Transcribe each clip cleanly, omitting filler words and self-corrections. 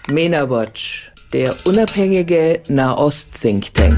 MENA-Watch, der unabhängige Nahost-Think Tank.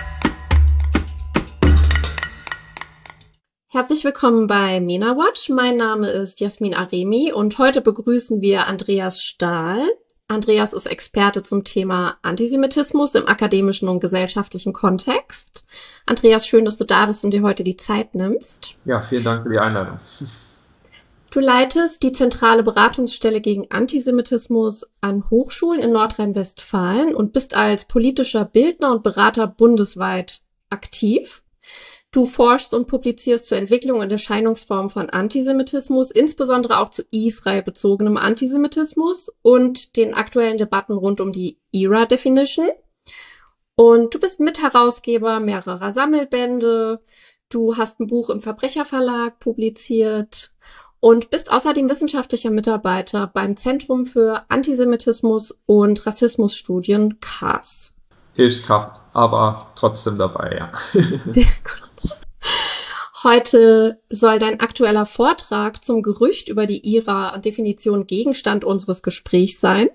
Herzlich willkommen bei MENA-Watch. Mein Name ist Jasmin Aremi und heute begrüßen wir Andreas Stahl. Andreas ist Experte zum Thema Antisemitismus im akademischen und gesellschaftlichen Kontext. Andreas, schön, dass du da bist und dir heute die Zeit nimmst. Ja, vielen Dank für die Einladung. Du leitest die zentrale Beratungsstelle gegen Antisemitismus an Hochschulen in Nordrhein-Westfalen und bist als politischer Bildner und Berater bundesweit aktiv. Du forschst und publizierst zur Entwicklung und Erscheinungsformen von Antisemitismus, insbesondere auch zu Israel bezogenem Antisemitismus und den aktuellen Debatten rund um die IHRA-Definition. Und du bist Mitherausgeber mehrerer Sammelbände. Du hast ein Buch im Verbrecherverlag publiziert und bist außerdem wissenschaftlicher Mitarbeiter beim Zentrum für Antisemitismus und Rassismusstudien CARS. Hilfskraft, aber trotzdem dabei, ja. Sehr gut. Heute soll dein aktueller Vortrag zum Gerücht über die IHRA-Definition Gegenstand unseres Gesprächs sein.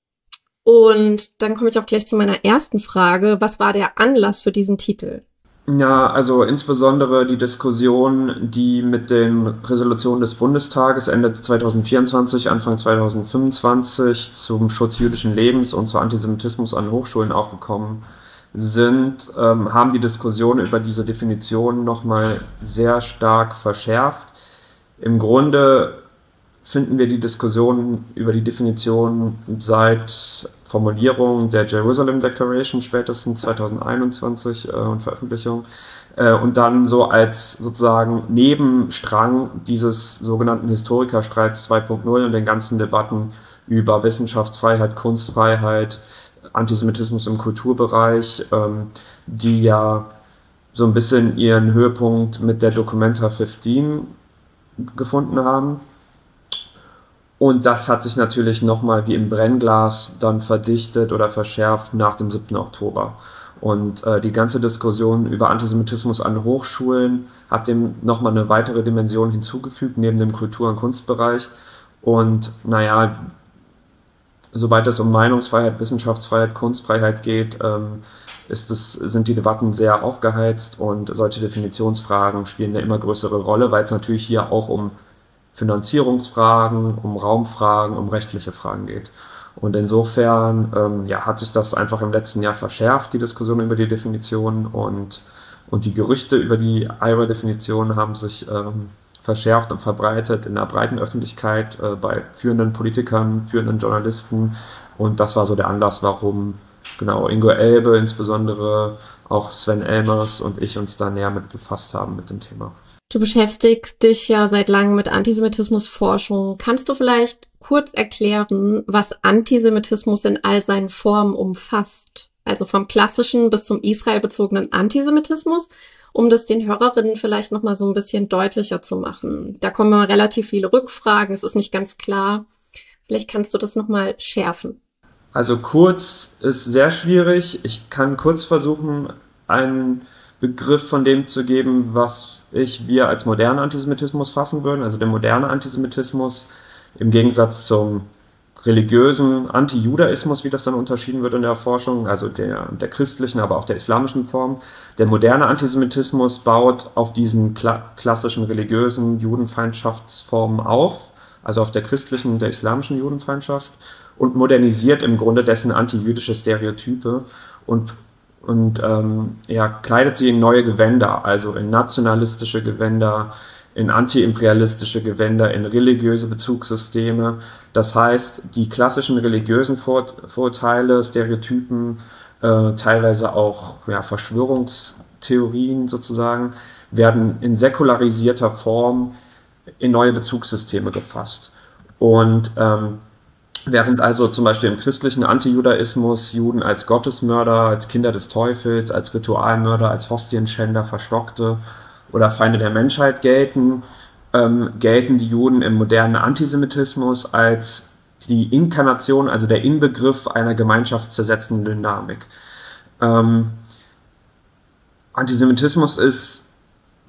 Und dann komme ich auch gleich zu meiner ersten Frage. Was war der Anlass für diesen Titel? Ja, also insbesondere die Diskussion, die mit den Resolutionen des Bundestages Ende 2024, Anfang 2025 zum Schutz jüdischen Lebens und zu Antisemitismus an Hochschulen aufgekommen sind, haben die Diskussion über diese Definition nochmal sehr stark verschärft. Im Grunde finden wir die Diskussion über die Definition seit Formulierung der Jerusalem Declaration spätestens 2021 und Veröffentlichung und dann so als sozusagen Nebenstrang dieses sogenannten Historikerstreits 2.0 und den ganzen Debatten über Wissenschaftsfreiheit, Kunstfreiheit, Antisemitismus im Kulturbereich, die ja so ein bisschen ihren Höhepunkt mit der Documenta 15 gefunden haben. Und das hat sich natürlich nochmal wie im Brennglas dann verdichtet oder verschärft nach dem 7. Oktober. Und die ganze Diskussion über Antisemitismus an Hochschulen hat dem nochmal eine weitere Dimension hinzugefügt, neben dem Kultur- und Kunstbereich. Und naja, sobald es um Meinungsfreiheit, Wissenschaftsfreiheit, Kunstfreiheit geht, sind die Debatten sehr aufgeheizt und solche Definitionsfragen spielen eine immer größere Rolle, weil es natürlich hier auch um Finanzierungsfragen, um Raumfragen, um rechtliche Fragen geht. Und insofern hat sich das einfach im letzten Jahr verschärft, die Diskussion über die Definition und die Gerüchte über die IHRA-Definition haben sich verschärft und verbreitet in der breiten Öffentlichkeit bei führenden Politikern, führenden Journalisten und das war so der Anlass, warum genau Ingo Elbe insbesondere, auch Sven Elmers und ich uns da näher mit befasst haben mit dem Thema. Du beschäftigst dich ja seit langem mit Antisemitismusforschung. Kannst du vielleicht kurz erklären, was Antisemitismus in all seinen Formen umfasst? Also vom klassischen bis zum israelbezogenen Antisemitismus, um das den Hörerinnen vielleicht nochmal so ein bisschen deutlicher zu machen. Da kommen relativ viele Rückfragen, es ist nicht ganz klar. Vielleicht kannst du das nochmal schärfen. Also kurz ist sehr schwierig. Ich kann kurz versuchen, einen Begriff von dem zu geben, was wir als modernen Antisemitismus fassen würden. Also der moderne Antisemitismus im Gegensatz zum religiösen Antijudaismus, wie das dann unterschieden wird in der Forschung, also der christlichen, aber auch der islamischen Form. Der moderne Antisemitismus baut auf diesen klassischen religiösen Judenfeindschaftsformen auf, also auf der christlichen und der islamischen Judenfeindschaft und modernisiert im Grunde dessen antijüdische Stereotype und kleidet sie in neue Gewänder, also in nationalistische Gewänder, in antiimperialistische Gewänder, in religiöse Bezugssysteme. Das heißt, die klassischen religiösen Vorurteile, Stereotypen, teilweise auch Verschwörungstheorien sozusagen, werden in säkularisierter Form in neue Bezugssysteme gefasst. Und während also zum Beispiel im christlichen Antijudaismus Juden als Gottesmörder, als Kinder des Teufels, als Ritualmörder, als Hostienschänder, Verstockte oder Feinde der Menschheit gelten, gelten die Juden im modernen Antisemitismus als die Inkarnation, also der Inbegriff einer gemeinschaftszersetzenden Dynamik. Antisemitismus ist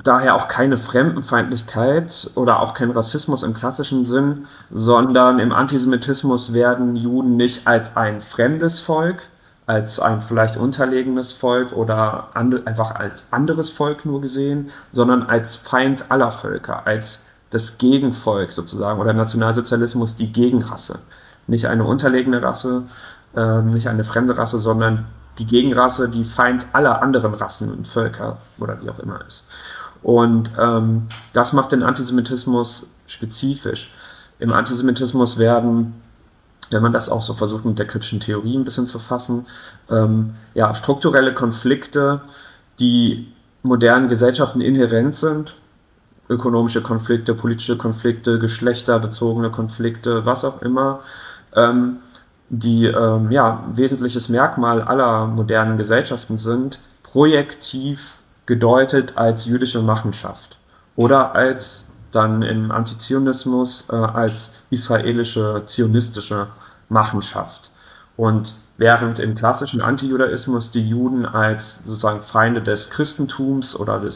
daher auch keine Fremdenfeindlichkeit oder auch kein Rassismus im klassischen Sinn, sondern im Antisemitismus werden Juden nicht als ein fremdes Volk, als ein vielleicht unterlegenes Volk oder einfach als anderes Volk nur gesehen, sondern als Feind aller Völker, als das Gegenvolk sozusagen, oder Nationalsozialismus die Gegenrasse. Nicht eine unterlegene Rasse, nicht eine fremde Rasse, sondern die Gegenrasse, die Feind aller anderen Rassen und Völker oder wie auch immer ist. Und das macht den Antisemitismus spezifisch. Im Antisemitismus werden, wenn man das auch so versucht mit der kritischen Theorie ein bisschen zu fassen, strukturelle Konflikte, die modernen Gesellschaften inhärent sind, ökonomische Konflikte, politische Konflikte, geschlechterbezogene Konflikte, was auch immer, die wesentliches Merkmal aller modernen Gesellschaften sind, projektiv gedeutet als jüdische Machenschaft oder als dann im Antizionismus als israelische zionistische Machenschaft. Und während im klassischen Antijudaismus die Juden als sozusagen Feinde des Christentums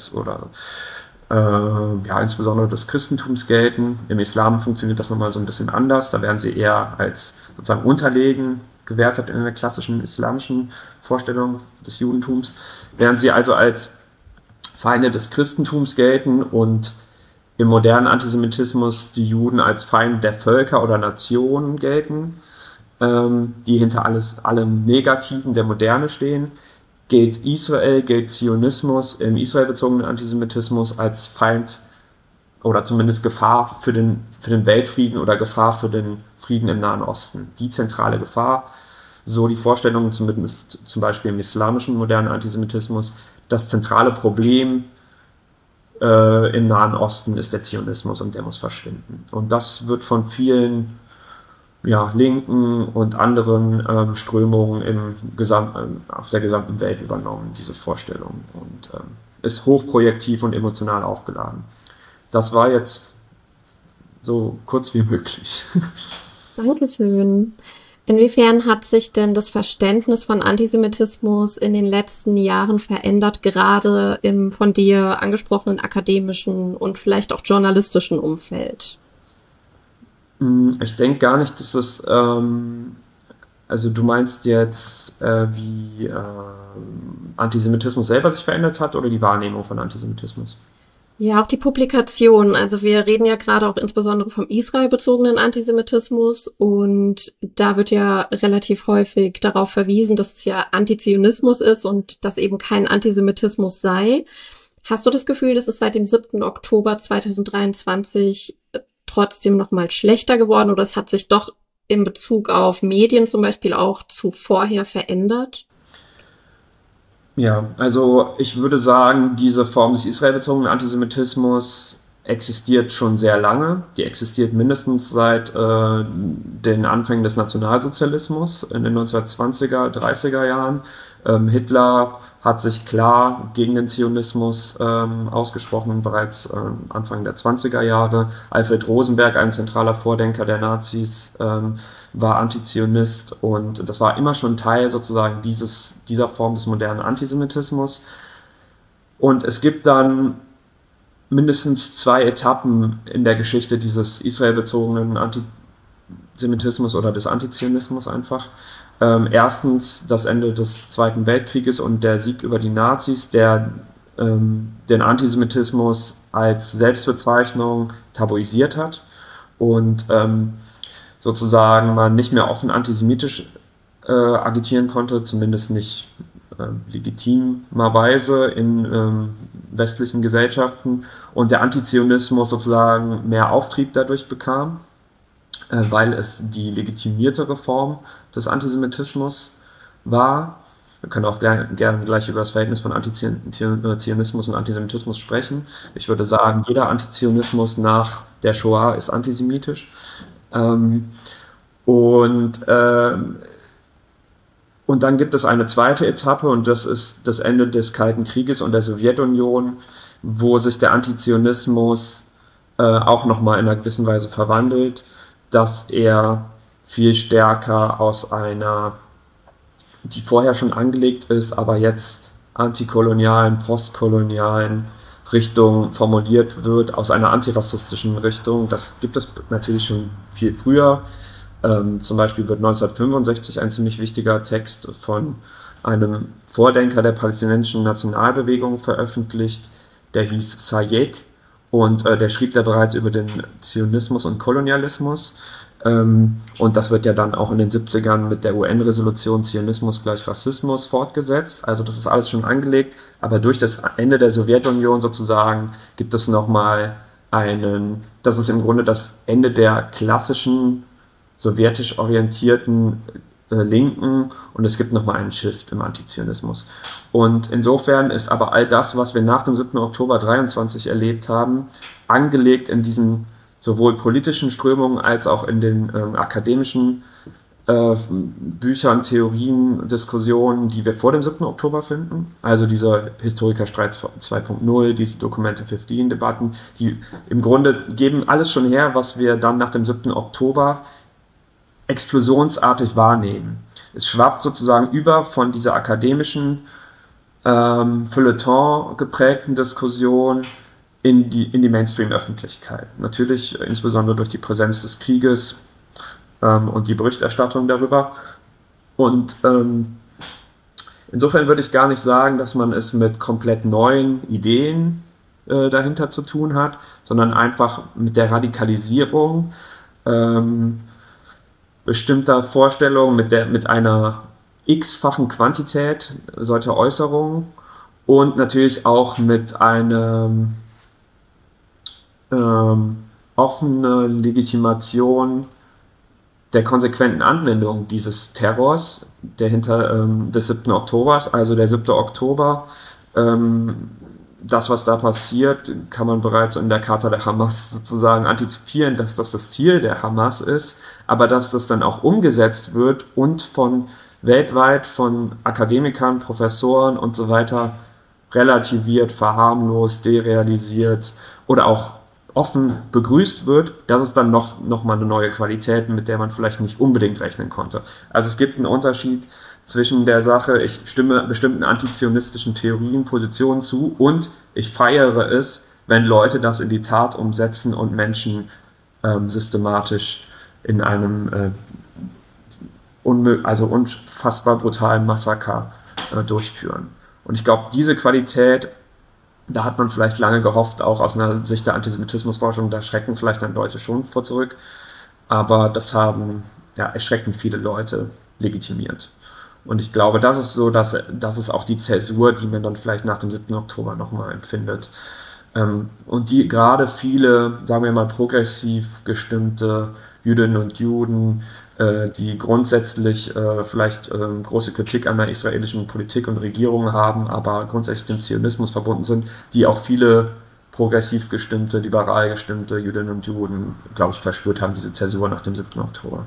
insbesondere des Christentums gelten. Im Islam funktioniert das nochmal so ein bisschen anders. Da werden sie eher als sozusagen unterlegen gewertet in der klassischen islamischen Vorstellung des Judentums. Während sie also als Feinde des Christentums gelten und im modernen Antisemitismus die Juden als Feinde der Völker oder Nationen gelten, die hinter allem Negativen der Moderne stehen, gilt Zionismus im israelbezogenen Antisemitismus als Feind oder zumindest Gefahr für den Weltfrieden oder Gefahr für den Frieden im Nahen Osten. Die zentrale Gefahr, so die Vorstellung zumindest zum Beispiel im islamischen modernen Antisemitismus, das zentrale Problem im Nahen Osten ist der Zionismus und der muss verschwinden. Und das wird von vielen Linken und anderen Strömungen auf der gesamten Welt übernommen, diese Vorstellung, und ist hochprojektiv und emotional aufgeladen. Das war jetzt so kurz wie möglich. Dankeschön. Inwiefern hat sich denn das Verständnis von Antisemitismus in den letzten Jahren verändert, gerade im von dir angesprochenen akademischen und vielleicht auch journalistischen Umfeld? Ich denke gar nicht, dass es, also du meinst jetzt, wie Antisemitismus selber sich verändert hat oder die Wahrnehmung von Antisemitismus? Ja, auch die Publikation. Also wir reden ja gerade auch insbesondere vom israelbezogenen Antisemitismus und da wird ja relativ häufig darauf verwiesen, dass es ja Antizionismus ist und dass eben kein Antisemitismus sei. Hast du das Gefühl, dass es seit dem 7. Oktober 2023 trotzdem noch mal schlechter geworden oder es hat sich doch in Bezug auf Medien zum Beispiel auch zu vorher verändert? Ja, also ich würde sagen, diese Form des israelbezogenen Antisemitismus existiert schon sehr lange. Die existiert mindestens seit den Anfängen des Nationalsozialismus in den 1920er, 30er Jahren. Hitler hat sich klar gegen den Zionismus ausgesprochen, bereits Anfang der 20er Jahre. Alfred Rosenberg, ein zentraler Vordenker der Nazis, war Antizionist und das war immer schon Teil sozusagen dieser Form des modernen Antisemitismus. Und es gibt dann mindestens 2 Etappen in der Geschichte dieses israelbezogenen Antisemitismus oder des Antizionismus einfach. Erstens das Ende des Zweiten Weltkrieges und der Sieg über die Nazis, der den Antisemitismus als Selbstbezeichnung tabuisiert hat und sozusagen man nicht mehr offen antisemitisch agitieren konnte, zumindest nicht legitimerweise in westlichen Gesellschaften und der Antizionismus sozusagen mehr Auftrieb dadurch bekam, weil es die legitimiertere Form des Antisemitismus war. Wir können auch gerne gleich über das Verhältnis von Antizionismus und Antisemitismus sprechen. Ich würde sagen, jeder Antizionismus nach der Shoah ist antisemitisch. Und dann gibt es eine zweite Etappe und das ist das Ende des Kalten Krieges und der Sowjetunion, wo sich der Antizionismus auch nochmal in einer gewissen Weise verwandelt, dass er viel stärker aus einer, die vorher schon angelegt ist, aber jetzt antikolonialen, postkolonialen Richtung formuliert wird, aus einer antirassistischen Richtung. Das gibt es natürlich schon viel früher. Zum Beispiel wird 1965 ein ziemlich wichtiger Text von einem Vordenker der palästinensischen Nationalbewegung veröffentlicht, der hieß Sayek, und der schrieb da bereits über den Zionismus und Kolonialismus. Und das wird ja dann auch in den 70ern mit der UN-Resolution Zionismus gleich Rassismus fortgesetzt. Also das ist alles schon angelegt, aber durch das Ende der Sowjetunion sozusagen gibt es nochmal das ist im Grunde das Ende der klassischen sowjetisch orientierten Linken, und es gibt nochmal einen Shift im Antizionismus. Und insofern ist aber all das, was wir nach dem 7. Oktober 23 erlebt haben, angelegt in diesen sowohl politischen Strömungen als auch in den akademischen Büchern, Theorien, Diskussionen, die wir vor dem 7. Oktober finden. Also dieser Historikerstreit 2.0, diese Dokumente 15-Debatten, die im Grunde geben alles schon her, was wir dann nach dem 7. Oktober explosionsartig wahrnehmen. Es schwappt sozusagen über von dieser akademischen Feuilleton geprägten Diskussion in die Mainstream-Öffentlichkeit. Natürlich insbesondere durch die Präsenz des Krieges und die Berichterstattung darüber. Und insofern würde ich gar nicht sagen, dass man es mit komplett neuen Ideen dahinter zu tun hat, sondern einfach mit der Radikalisierung bestimmter Vorstellungen, mit einer x-fachen Quantität solcher Äußerungen und natürlich auch mit einer offenen Legitimation der konsequenten Anwendung dieses Terrors, der des 7. Oktobers, also der 7. Oktober, das, was da passiert, kann man bereits in der Charta der Hamas sozusagen antizipieren, dass das das Ziel der Hamas ist, aber dass das dann auch umgesetzt wird und weltweit von Akademikern, Professoren und so weiter relativiert, verharmlost, derealisiert oder auch offen begrüßt wird, das ist dann noch mal eine neue Qualität, mit der man vielleicht nicht unbedingt rechnen konnte. Also es gibt einen Unterschied zwischen der Sache, ich stimme bestimmten antizionistischen Theorien, Positionen zu, und ich feiere es, wenn Leute das in die Tat umsetzen und Menschen systematisch in einem unfassbar brutalen Massaker durchführen. Und ich glaube, diese Qualität, da hat man vielleicht lange gehofft, auch aus einer Sicht der Antisemitismusforschung, da schrecken vielleicht dann Leute schon vor zurück, aber das haben erschreckend viele Leute legitimiert. Und ich glaube, das ist so, das ist auch die Zäsur, die man dann vielleicht nach dem 7. Oktober nochmal empfindet. Und die gerade viele, sagen wir mal, progressiv gestimmte Jüdinnen und Juden, die grundsätzlich vielleicht große Kritik an der israelischen Politik und Regierung haben, aber grundsätzlich dem Zionismus verbunden sind, die auch viele progressiv gestimmte, liberal gestimmte Jüdinnen und Juden, glaube ich, verspürt haben, diese Zäsur nach dem 7. Oktober.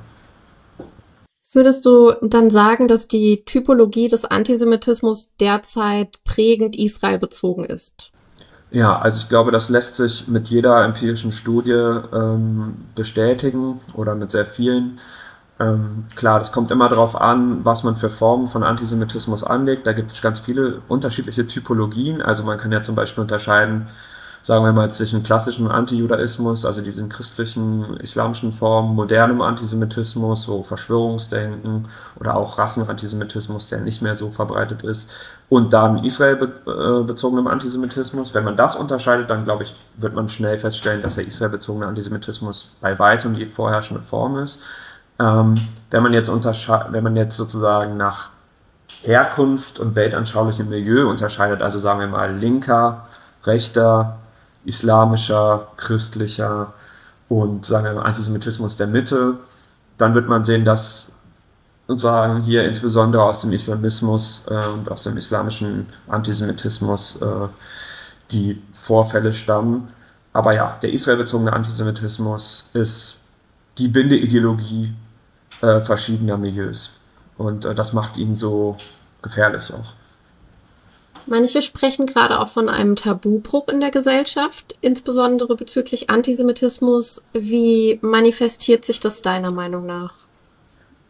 Würdest du dann sagen, dass die Typologie des Antisemitismus derzeit prägend israelbezogen ist? Ja, also ich glaube, das lässt sich mit jeder empirischen Studie bestätigen oder mit sehr vielen. Klar, das kommt immer darauf an, was man für Formen von Antisemitismus anlegt. Da gibt es ganz viele unterschiedliche Typologien. Also man kann ja zum Beispiel unterscheiden, sagen wir mal, zwischen klassischem Antijudaismus, also diesen christlichen, islamischen Formen, modernem Antisemitismus, so Verschwörungsdenken oder auch Rassenantisemitismus, der nicht mehr so verbreitet ist, und dann israelbezogenem Antisemitismus. Wenn man das unterscheidet, dann glaube ich, wird man schnell feststellen, dass der israelbezogene Antisemitismus bei weitem die vorherrschende Form ist. Wenn man jetzt sozusagen nach Herkunft und weltanschaulichem Milieu unterscheidet, also sagen wir mal linker, rechter, islamischer, christlicher und sagen wir mal Antisemitismus der Mitte, dann wird man sehen, dass sozusagen hier insbesondere aus dem Islamismus und aus dem islamischen Antisemitismus die Vorfälle stammen. Aber ja, der israelbezogene Antisemitismus ist die Bindeideologie verschiedener Milieus. Und das macht ihn so gefährlich auch. Manche sprechen gerade auch von einem Tabubruch in der Gesellschaft, insbesondere bezüglich Antisemitismus. Wie manifestiert sich das deiner Meinung nach?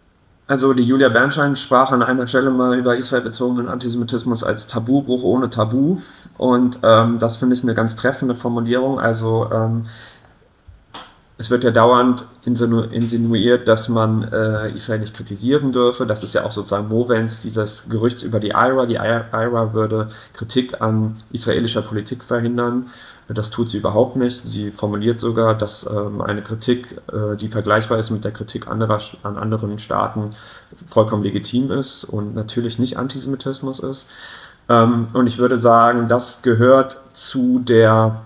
Also die Julia Bernstein sprach an einer Stelle mal über israelbezogenen Antisemitismus als Tabubruch ohne Tabu. Und das finde ich eine ganz treffende Formulierung. Also es wird ja dauernd insinuiert, dass man Israel nicht kritisieren dürfe. Das ist ja auch sozusagen Movens dieses Gerüchts über die IRA. Die IRA würde Kritik an israelischer Politik verhindern. Das tut sie überhaupt nicht. Sie formuliert sogar, dass eine Kritik, die vergleichbar ist mit der Kritik an anderen Staaten, vollkommen legitim ist und natürlich nicht Antisemitismus ist. Und ich würde sagen, das gehört zu der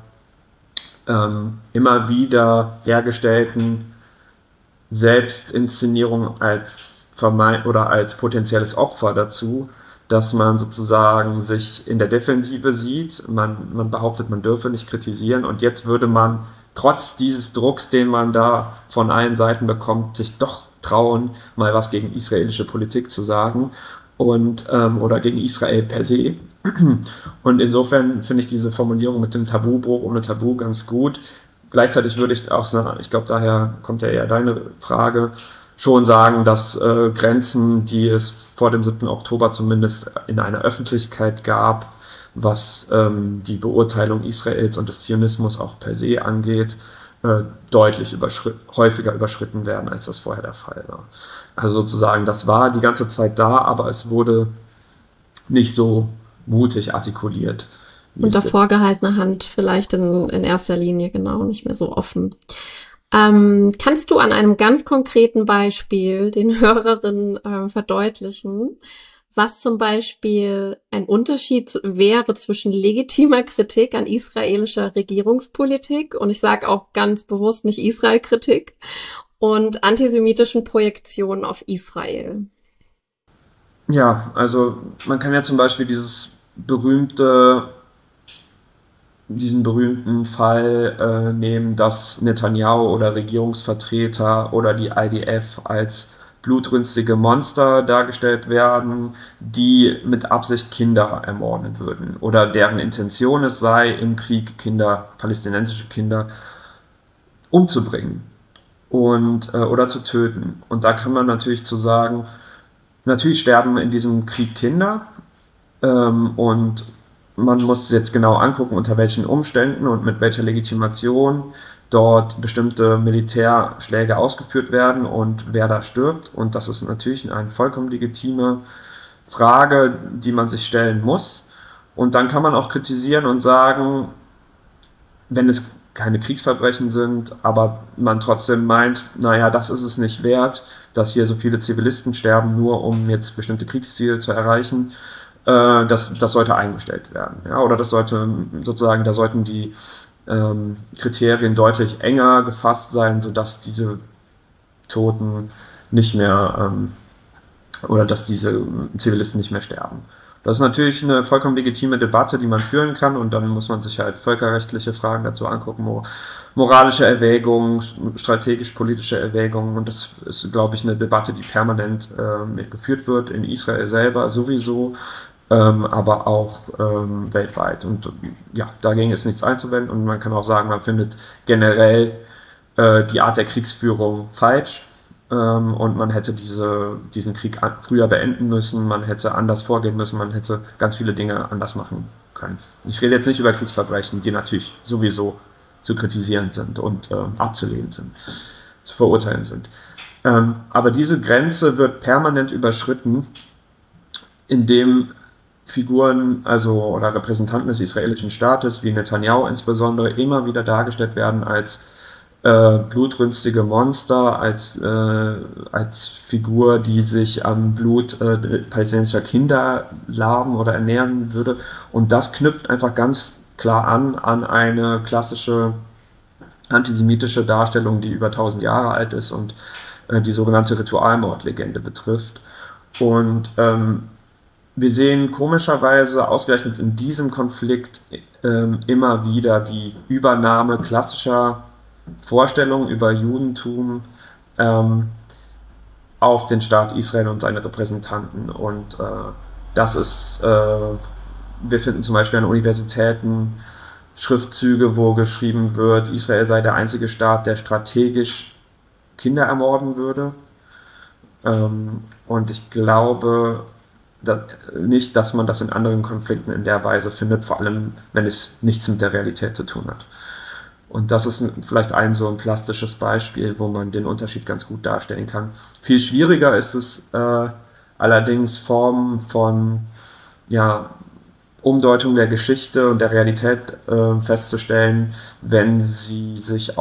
immer wieder hergestellten Selbstinszenierung als als potenzielles Opfer dazu, dass man sozusagen sich in der Defensive sieht, man behauptet, man dürfe nicht kritisieren und jetzt würde man trotz dieses Drucks, den man da von allen Seiten bekommt, sich doch trauen, mal was gegen israelische Politik zu sagen und oder gegen Israel per se. Und insofern finde ich diese Formulierung mit dem Tabubruch ohne Tabu ganz gut. Gleichzeitig würde ich auch sagen, ich glaube, daher kommt ja eher deine Frage, schon sagen, dass Grenzen, die es vor dem 7. Oktober zumindest in einer Öffentlichkeit gab, was die Beurteilung Israels und des Zionismus auch per se angeht, deutlich häufiger überschritten werden, als das vorher der Fall war. Also sozusagen, das war die ganze Zeit da, aber es wurde nicht so mutig artikuliert. Unter vorgehaltener Hand vielleicht in erster Linie, genau, nicht mehr so offen. Kannst du an einem ganz konkreten Beispiel den Hörerinnen verdeutlichen, was zum Beispiel ein Unterschied wäre zwischen legitimer Kritik an israelischer Regierungspolitik, und ich sage auch ganz bewusst nicht Israel-Kritik, und antisemitischen Projektionen auf Israel? Ja, also man kann ja zum Beispiel diesen berühmten Fall nehmen, dass Netanyahu oder Regierungsvertreter oder die IDF als blutrünstige Monster dargestellt werden, die mit Absicht Kinder ermorden würden oder deren Intention es sei, im Krieg palästinensische Kinder umzubringen und oder zu töten. Und da kann man natürlich zu sagen, natürlich sterben in diesem Krieg Kinder und man muss jetzt genau angucken, unter welchen Umständen und mit welcher Legitimation dort bestimmte Militärschläge ausgeführt werden und wer da stirbt. Und das ist natürlich eine vollkommen legitime Frage, die man sich stellen muss. Und dann kann man auch kritisieren und sagen, wenn es keine Kriegsverbrechen sind, aber man trotzdem meint, naja, das ist es nicht wert, dass hier so viele Zivilisten sterben, nur um jetzt bestimmte Kriegsziele zu erreichen, das sollte eingestellt werden. Ja? Oder da sollten die Kriterien deutlich enger gefasst sein, sodass diese Toten nicht mehr oder dass diese Zivilisten nicht mehr sterben. Das ist natürlich eine vollkommen legitime Debatte, die man führen kann, und dann muss man sich halt völkerrechtliche Fragen dazu angucken, moralische Erwägungen, strategisch-politische Erwägungen, und das ist, glaube ich, eine Debatte, die permanent geführt wird, in Israel selber sowieso, aber auch weltweit. Und ja, dagegen ist nichts einzuwenden, und man kann auch sagen, man findet generell die Art der Kriegsführung falsch. Und man hätte diesen Krieg früher beenden müssen, man hätte anders vorgehen müssen, man hätte ganz viele Dinge anders machen können. Ich rede jetzt nicht über Kriegsverbrechen, die natürlich sowieso zu kritisieren sind und abzulehnen sind, zu verurteilen sind. Aber diese Grenze wird permanent überschritten, indem Figuren, oder Repräsentanten des israelischen Staates, wie Netanyahu insbesondere, immer wieder dargestellt werden als blutrünstige Monster, als Figur, die sich am Blut palästinensischer Kinder laben oder ernähren würde. Und das knüpft einfach ganz klar an eine klassische antisemitische Darstellung, die über 1000 Jahre alt ist und die sogenannte Ritualmordlegende betrifft. Und wir sehen komischerweise ausgerechnet in diesem Konflikt immer wieder die Übernahme klassischer Vorstellungen über Judentum auf den Staat Israel und seine Repräsentanten. Und das ist, wir finden zum Beispiel an Universitäten Schriftzüge, wo geschrieben wird, Israel sei der einzige Staat, der strategisch Kinder ermorden würde. Und ich glaube nicht, dass man das in anderen Konflikten in der Weise findet, vor allem wenn es nichts mit der Realität zu tun hat. Und das ist vielleicht so ein plastisches Beispiel, wo man den Unterschied ganz gut darstellen kann. Viel schwieriger ist es allerdings, Formen von ja, Umdeutung der Geschichte und der Realität festzustellen, wenn sie sich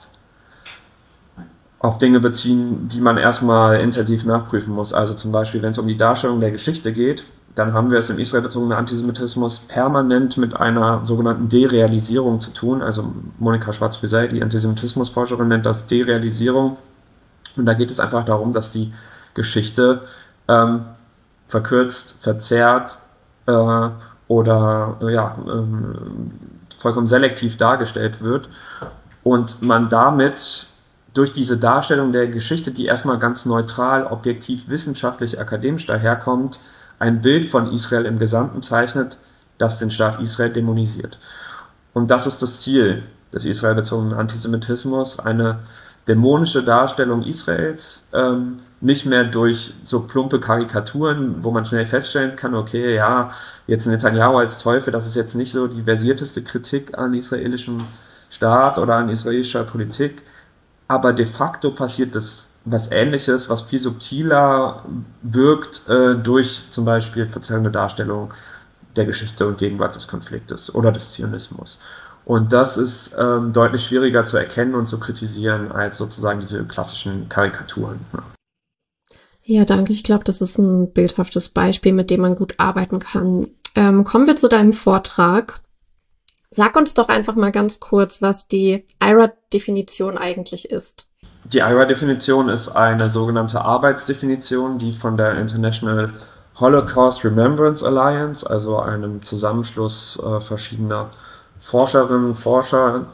auf Dinge beziehen, die man erstmal intensiv nachprüfen muss. Also zum Beispiel, wenn es um die Darstellung der Geschichte geht, dann haben wir es im israelbezogenen Antisemitismus permanent mit einer sogenannten Derealisierung zu tun. Also Monika Schwarz-Frisell, die Antisemitismusforscherin, nennt das Derealisierung. Und da geht es einfach darum, dass die Geschichte verkürzt, verzerrt oder vollkommen selektiv dargestellt wird und man damit durch diese Darstellung der Geschichte, die erstmal ganz neutral, objektiv, wissenschaftlich, akademisch daherkommt, ein Bild von Israel im Gesamten zeichnet, das den Staat Israel dämonisiert. Und das ist das Ziel des israelbezogenen Antisemitismus, eine dämonische Darstellung Israels, nicht mehr durch so plumpe Karikaturen, wo man schnell feststellen kann, okay, ja, jetzt Netanyahu als Teufel, das ist jetzt nicht so die versierteste Kritik an israelischem Staat oder an israelischer Politik, aber de facto passiert das was Ähnliches, was viel subtiler wirkt durch zum Beispiel verzerrende Darstellung der Geschichte und Gegenwart des Konfliktes oder des Zionismus. Und das ist deutlich schwieriger zu erkennen und zu kritisieren als sozusagen diese klassischen Karikaturen. Ja, danke. Ich glaube, das ist ein bildhaftes Beispiel, mit dem man gut arbeiten kann. Kommen wir zu deinem Vortrag. Sag uns doch einfach mal ganz kurz, was die IHRA-Definition eigentlich ist. Die IHRA-Definition ist eine sogenannte Arbeitsdefinition, die von der International Holocaust Remembrance Alliance, also einem Zusammenschluss verschiedener Forscherinnen, Forscher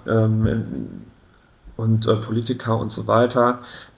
und Politiker und so weiter.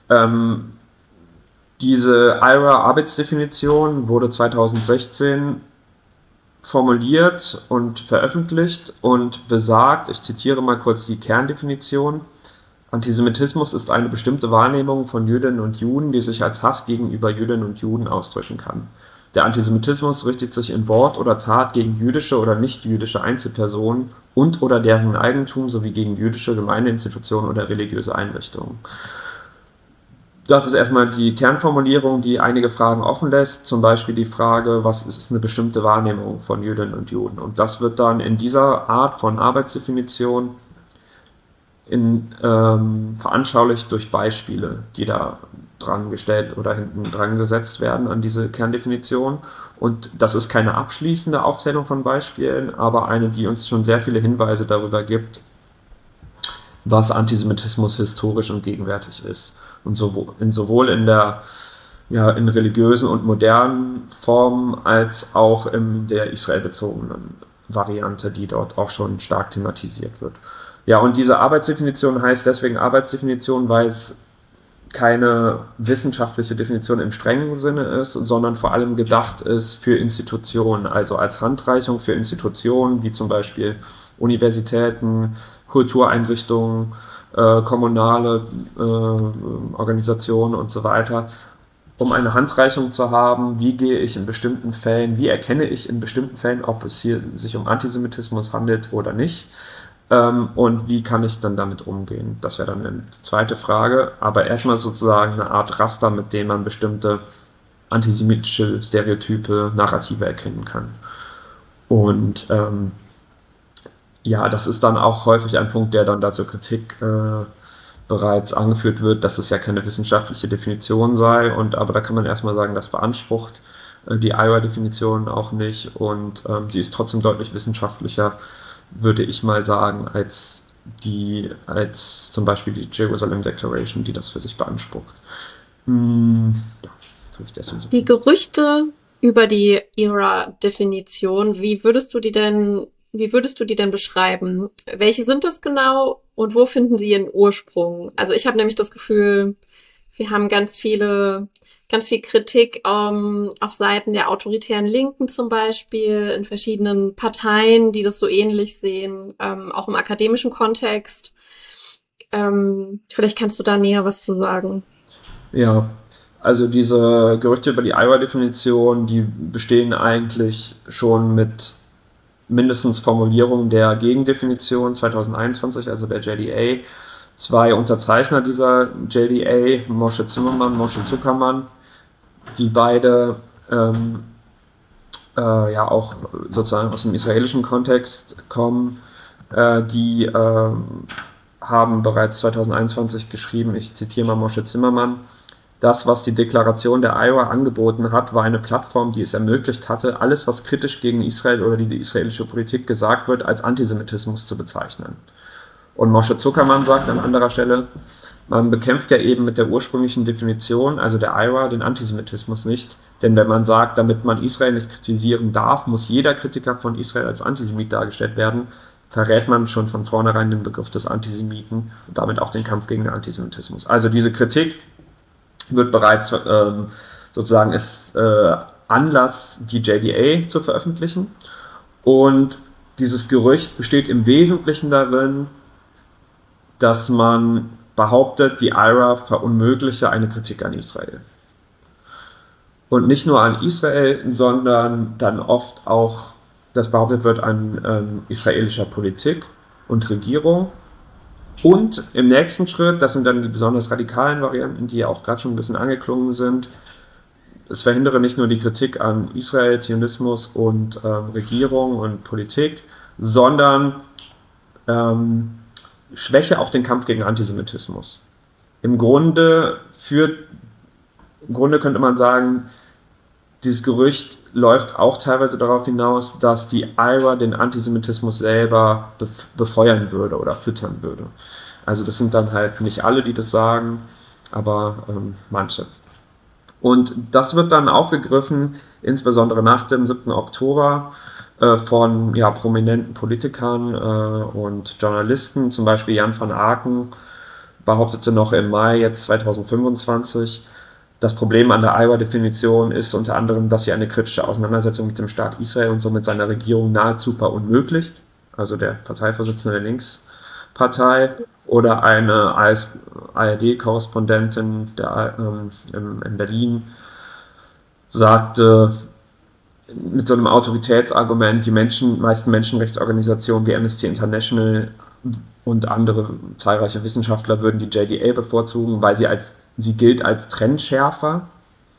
Diese IHRA-Arbeitsdefinition wurde 2016 formuliert und veröffentlicht und besagt, ich zitiere mal kurz die Kerndefinition: Antisemitismus ist eine bestimmte Wahrnehmung von Jüdinnen und Juden, die sich als Hass gegenüber Jüdinnen und Juden ausdrücken kann. Der Antisemitismus richtet sich in Wort oder Tat gegen jüdische oder nicht-jüdische Einzelpersonen und oder deren Eigentum sowie gegen jüdische Gemeindeinstitutionen oder religiöse Einrichtungen. Das ist erstmal die Kernformulierung, die einige Fragen offen lässt, zum Beispiel die Frage, was ist eine bestimmte Wahrnehmung von Jüdinnen und Juden? Und das wird dann in dieser Art von Arbeitsdefinition veranschaulicht durch Beispiele, die da dran gestellt oder hinten dran gesetzt werden an diese Kerndefinition. Und das ist keine abschließende Aufzählung von Beispielen, aber eine, die uns schon sehr viele Hinweise darüber gibt, was Antisemitismus historisch und gegenwärtig ist. Und sowohl in der in religiösen und modernen Formen als auch in der israelbezogenen Variante, die dort auch schon stark thematisiert wird. Ja, und diese Arbeitsdefinition heißt deswegen Arbeitsdefinition, weil es keine wissenschaftliche Definition im strengen Sinne ist, sondern vor allem gedacht ist für Institutionen, also als Handreichung für Institutionen wie zum Beispiel Universitäten, Kultureinrichtungen, kommunale Organisationen und so weiter, um eine Handreichung zu haben, wie gehe ich in bestimmten Fällen, wie erkenne ich in bestimmten Fällen, ob es hier sich um Antisemitismus handelt oder nicht, und wie kann ich dann damit umgehen. Das wäre dann eine zweite Frage, aber erstmal sozusagen eine Art Raster, mit dem man bestimmte antisemitische Stereotype, Narrative erkennen kann. Und das ist dann auch häufig ein Punkt, der dann da zur Kritik bereits angeführt wird, dass es ja keine wissenschaftliche Definition sei, aber da kann man erstmal sagen, das beansprucht die IHRA-Definition auch nicht und sie ist trotzdem deutlich wissenschaftlicher, würde ich mal sagen, als zum Beispiel die Jerusalem Declaration, die das für sich beansprucht. Die Gerüchte über die IHRA-Definition, wie würdest du die denn beschreiben? Welche sind das genau und wo finden sie ihren Ursprung? Also ich habe nämlich das Gefühl, wir haben ganz viel Kritik auf Seiten der autoritären Linken zum Beispiel, in verschiedenen Parteien, die das so ähnlich sehen, auch im akademischen Kontext. Vielleicht kannst du da näher was zu sagen. Ja, Also diese Gerüchte über die IHRA-Definition, die bestehen eigentlich schon mit mindestens Formulierung der Gegendefinition 2021, also der JDA. 2 Unterzeichner dieser JDA, Moshe Zimmermann, Moshe Zuckermann, die beide ja auch sozusagen aus dem israelischen Kontext kommen, die haben bereits 2021 geschrieben, ich zitiere mal Moshe Zimmermann: Das, was die Deklaration der IHRA angeboten hat, war eine Plattform, die es ermöglicht hatte, alles, was kritisch gegen Israel oder die israelische Politik gesagt wird, als Antisemitismus zu bezeichnen. Und Moshe Zuckermann sagt an anderer Stelle, man bekämpft ja eben mit der ursprünglichen Definition, also der IHRA, den Antisemitismus nicht. Denn wenn man sagt, damit man Israel nicht kritisieren darf, muss jeder Kritiker von Israel als Antisemit dargestellt werden, verrät man schon von vornherein den Begriff des Antisemiten und damit auch den Kampf gegen den Antisemitismus. Also diese Kritik wird bereits sozusagen ist Anlass, die JDA zu veröffentlichen. Und dieses Gerücht besteht im Wesentlichen darin, dass man behauptet, die IHRA verunmögliche eine Kritik an Israel. Und nicht nur an Israel, sondern dann oft auch, dass behauptet wird, an israelischer Politik und Regierung. Und im nächsten Schritt, das sind dann die besonders radikalen Varianten, die ja auch gerade schon ein bisschen angeklungen sind, es verhindere nicht nur die Kritik an Israel, Zionismus und Regierung und Politik, sondern schwäche auch den Kampf gegen Antisemitismus. Im Grunde könnte man sagen, dieses Gerücht läuft auch teilweise darauf hinaus, dass die IHRA den Antisemitismus selber befeuern würde oder füttern würde. Also das sind dann halt nicht alle, die das sagen, aber manche. Und das wird dann aufgegriffen, insbesondere nach dem 7. Oktober, von prominenten Politikern und Journalisten. Zum Beispiel Jan van Aken behauptete noch im Mai jetzt 2025, das Problem an der IHRA-Definition ist unter anderem, dass sie eine kritische Auseinandersetzung mit dem Staat Israel und somit seiner Regierung nahezu verunmöglicht, also der Parteivorsitzende der Linkspartei, oder eine ARD-Korrespondentin in Berlin sagte mit so einem Autoritätsargument, die meisten Menschenrechtsorganisationen wie Amnesty International und andere zahlreiche Wissenschaftler würden die JDA bevorzugen, weil sie gilt als Trendschärfer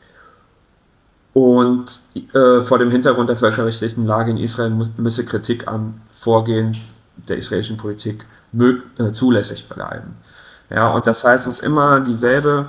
und vor dem Hintergrund der völkerrechtlichen Lage in Israel müsse Kritik am Vorgehen der israelischen Politik zulässig bleiben. Ja, und das heißt, es ist immer dieselbe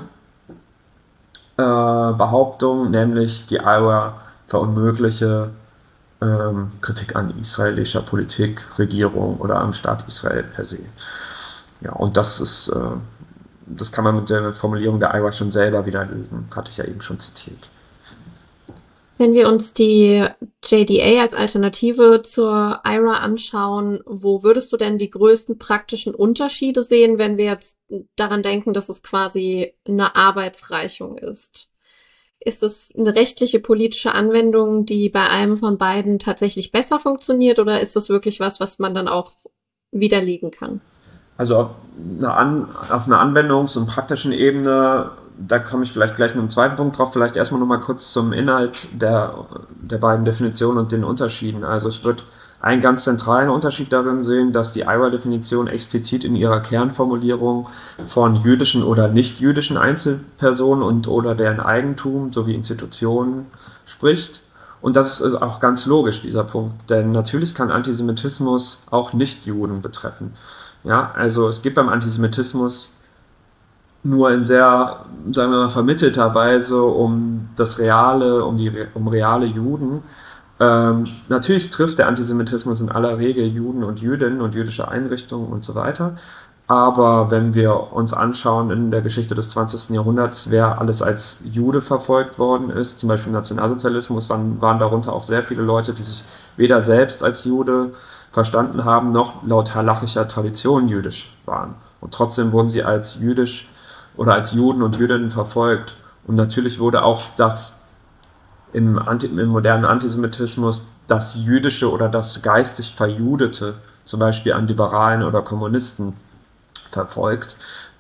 Behauptung, nämlich die IHRA verunmögliche Kritik an israelischer Politik, Regierung oder am Staat Israel per se. Ja, und das kann man mit der Formulierung der IHRA schon selber widerlegen, hatte ich ja eben schon zitiert. Wenn wir uns die JDA als Alternative zur IHRA anschauen, wo würdest du denn die größten praktischen Unterschiede sehen, wenn wir jetzt daran denken, dass es quasi eine Arbeitsreichung ist? Ist es eine rechtliche, politische Anwendung, die bei einem von beiden tatsächlich besser funktioniert, oder ist das wirklich was man dann auch widerlegen kann? Also auf einer Anwendungs- und praktischen Ebene, da komme ich vielleicht gleich mit einem zweiten Punkt drauf, vielleicht erstmal nochmal kurz zum Inhalt der beiden Definitionen und den Unterschieden. Also ich würde einen ganz zentralen Unterschied darin sehen, dass die IHRA-Definition explizit in ihrer Kernformulierung von jüdischen oder nicht jüdischen Einzelpersonen oder deren Eigentum sowie Institutionen spricht. Und das ist auch ganz logisch, dieser Punkt, denn natürlich kann Antisemitismus auch Nicht-Juden betreffen. Ja, also es geht beim Antisemitismus nur in sehr, sagen wir mal, vermittelter Weise um reale Juden. Natürlich trifft der Antisemitismus in aller Regel Juden und Jüdinnen und jüdische Einrichtungen und so weiter. Aber wenn wir uns anschauen in der Geschichte des 20. Jahrhunderts, wer alles als Jude verfolgt worden ist, zum Beispiel im Nationalsozialismus, dann waren darunter auch sehr viele Leute, die sich weder selbst als Jude verstanden haben, noch laut halachischer Tradition jüdisch waren. Und trotzdem wurden sie als jüdisch oder als Juden und Jüdinnen verfolgt. Und natürlich wurde auch das im modernen Antisemitismus das Jüdische oder das geistig Verjudete, zum Beispiel an Liberalen oder Kommunisten, verfolgt.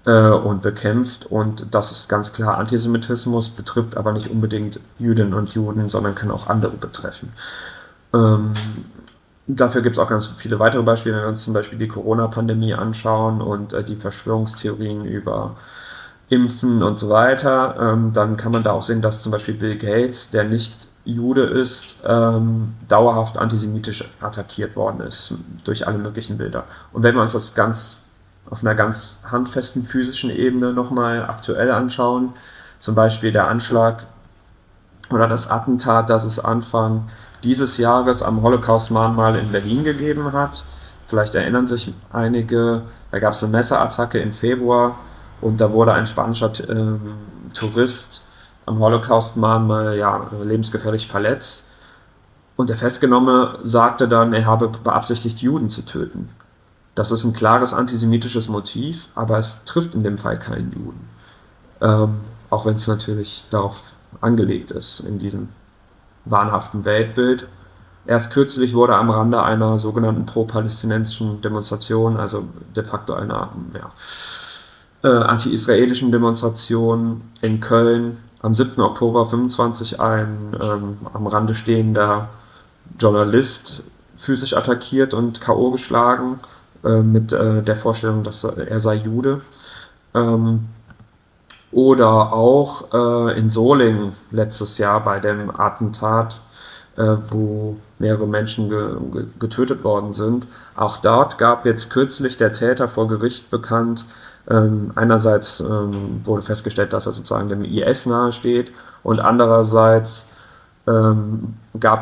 und bekämpft. Und das ist ganz klar Antisemitismus, betrifft aber nicht unbedingt Jüdinnen und Juden, sondern kann auch andere betreffen. Dafür gibt es auch ganz viele weitere Beispiele, wenn wir uns zum Beispiel die Corona-Pandemie anschauen und die Verschwörungstheorien über Impfen und so weiter, dann kann man da auch sehen, dass zum Beispiel Bill Gates, der nicht Jude ist, dauerhaft antisemitisch attackiert worden ist durch alle möglichen Bilder. Und wenn wir uns das auf einer ganz handfesten physischen Ebene nochmal aktuell anschauen, zum Beispiel der Anschlag oder das Attentat, das es Anfang dieses Jahres am Holocaust-Mahnmal in Berlin gegeben hat. Vielleicht erinnern sich einige, da gab es eine Messerattacke im Februar und da wurde ein spanischer Tourist am Holocaust-Mahnmal lebensgefährlich verletzt. Und der Festgenommene sagte dann, er habe beabsichtigt, Juden zu töten. Das ist ein klares antisemitisches Motiv, aber es trifft in dem Fall keinen Juden. Auch wenn es natürlich darauf angelegt ist, in diesem wahnhaften Weltbild. Erst kürzlich wurde am Rande einer sogenannten pro-palästinensischen Demonstration, also de facto einer anti-israelischen Demonstration in Köln, am 7. Oktober 25 ein am Rande stehender Journalist physisch attackiert und K.O. geschlagen, mit der Vorstellung, dass er sei Jude. Oder auch in Solingen letztes Jahr bei dem Attentat, wo mehrere Menschen getötet worden sind. Auch dort gab jetzt kürzlich der Täter vor Gericht bekannt. Einerseits wurde festgestellt, dass er sozusagen dem IS nahesteht und andererseits hat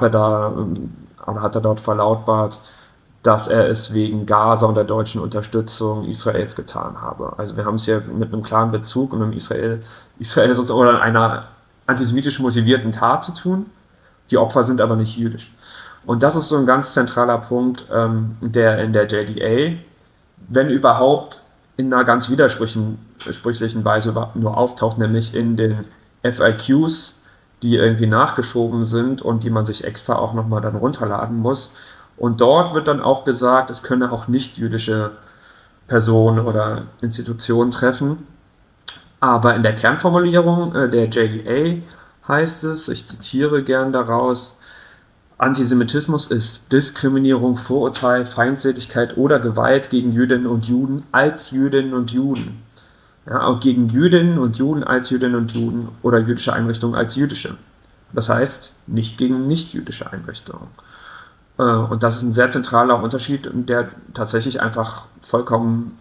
er dort verlautbart, dass er es wegen Gaza und der deutschen Unterstützung Israels getan habe. Also wir haben es hier mit einem klaren Bezug und einem Israel oder einer antisemitisch motivierten Tat zu tun. Die Opfer sind aber nicht jüdisch. Und das ist so ein ganz zentraler Punkt, der in der JDA, wenn überhaupt, in einer ganz widersprüchlichen Weise nur auftaucht, nämlich in den FAQs, die irgendwie nachgeschoben sind und die man sich extra auch nochmal dann runterladen muss. Und dort wird dann auch gesagt, es könne auch nicht jüdische Personen oder Institutionen treffen. Aber in der Kernformulierung der JDA heißt es, ich zitiere gern daraus, Antisemitismus ist Diskriminierung, Vorurteil, Feindseligkeit oder Gewalt gegen Jüdinnen und Juden als Jüdinnen und Juden. Ja, auch gegen Jüdinnen und Juden als Jüdinnen und Juden oder jüdische Einrichtungen als jüdische. Das heißt, nicht gegen nicht-jüdische Einrichtungen. Und das ist ein sehr zentraler Unterschied, der tatsächlich einfach vollkommen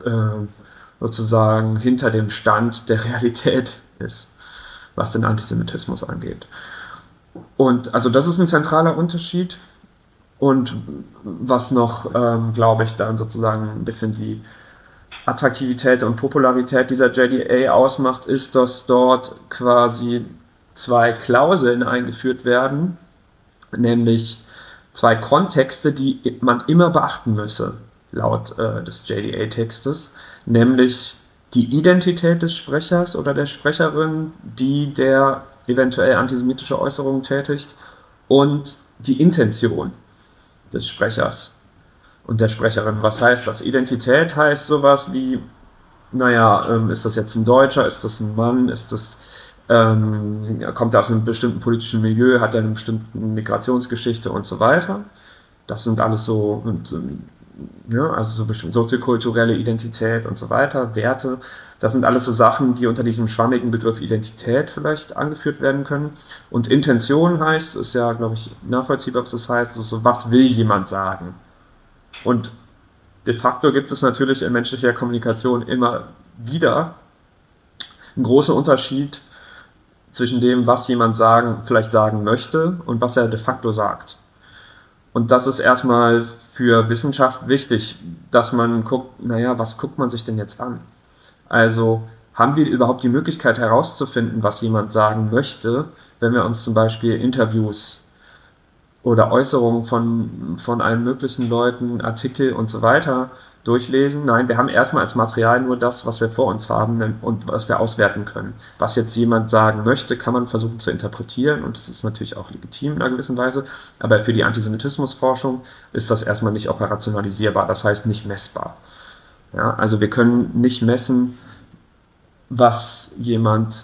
sozusagen hinter dem Stand der Realität ist, was den Antisemitismus angeht. Und also das ist ein zentraler Unterschied. Und was noch, glaube ich, dann sozusagen ein bisschen die Attraktivität und Popularität dieser JDA ausmacht, ist, dass dort quasi zwei Klauseln eingeführt werden, nämlich zwei Kontexte, die man immer beachten müsse, laut des JDA-Textes, nämlich die Identität des Sprechers oder der Sprecherin, die der eventuell antisemitische Äußerungen tätigt, und die Intention des Sprechers und der Sprecherin. Was heißt das? Identität heißt sowas wie, ist das jetzt ein Deutscher, ist das ein Mann, kommt er aus einem bestimmten politischen Milieu, hat er eine bestimmte Migrationsgeschichte und so weiter. Das sind alles so, also so bestimmt soziokulturelle Identität und so weiter, Werte. Das sind alles so Sachen, die unter diesem schwammigen Begriff Identität vielleicht angeführt werden können. Und Intention heißt, ist ja, glaube ich, nachvollziehbar, was das heißt, so was will jemand sagen. Und de facto gibt es natürlich in menschlicher Kommunikation immer wieder einen großen Unterschied zwischen dem, was jemand vielleicht sagen möchte und was er de facto sagt. Und das ist erstmal für Wissenschaft wichtig, dass man guckt, was guckt man sich denn jetzt an? Also haben wir überhaupt die Möglichkeit herauszufinden, was jemand sagen möchte, wenn wir uns zum Beispiel Interviews oder Äußerungen von allen möglichen Leuten, Artikel und so weiter durchlesen? Nein, wir haben erstmal als Material nur das, was wir vor uns haben und was wir auswerten können. Was jetzt jemand sagen möchte, kann man versuchen zu interpretieren und das ist natürlich auch legitim in einer gewissen Weise, aber für die Antisemitismusforschung ist das erstmal nicht operationalisierbar, das heißt nicht messbar. Ja, also wir können nicht messen, was jemand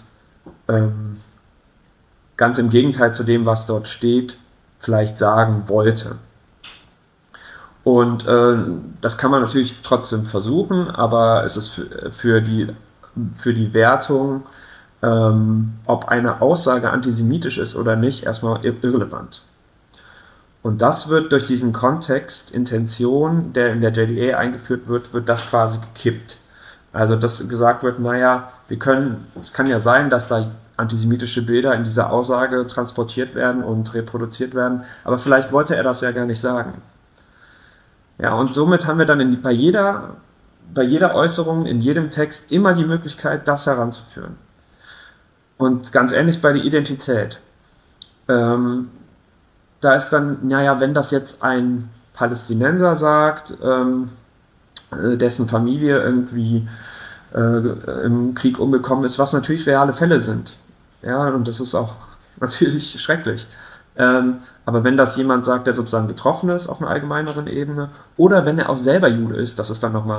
ganz im Gegenteil zu dem, was dort steht, vielleicht sagen wollte. Und das kann man natürlich trotzdem versuchen, aber es ist für die Wertung, ob eine Aussage antisemitisch ist oder nicht, erstmal irrelevant. Und das wird durch diesen Kontext, Intention, der in der JDA eingeführt wird das quasi gekippt. Also dass gesagt wird, naja, es kann ja sein, dass da antisemitische Bilder in dieser Aussage transportiert werden und reproduziert werden, aber vielleicht wollte er das ja gar nicht sagen. Ja, und somit haben wir dann bei jeder Äußerung, in jedem Text immer die Möglichkeit, das heranzuführen. Und ganz ähnlich bei der Identität. Da ist dann, naja, wenn das jetzt ein Palästinenser sagt, dessen Familie irgendwie im Krieg umgekommen ist, was natürlich reale Fälle sind. Ja, und das ist auch natürlich schrecklich. Aber wenn das jemand sagt, der sozusagen betroffen ist auf einer allgemeineren Ebene, oder wenn er auch selber Jude ist, das ist dann nochmal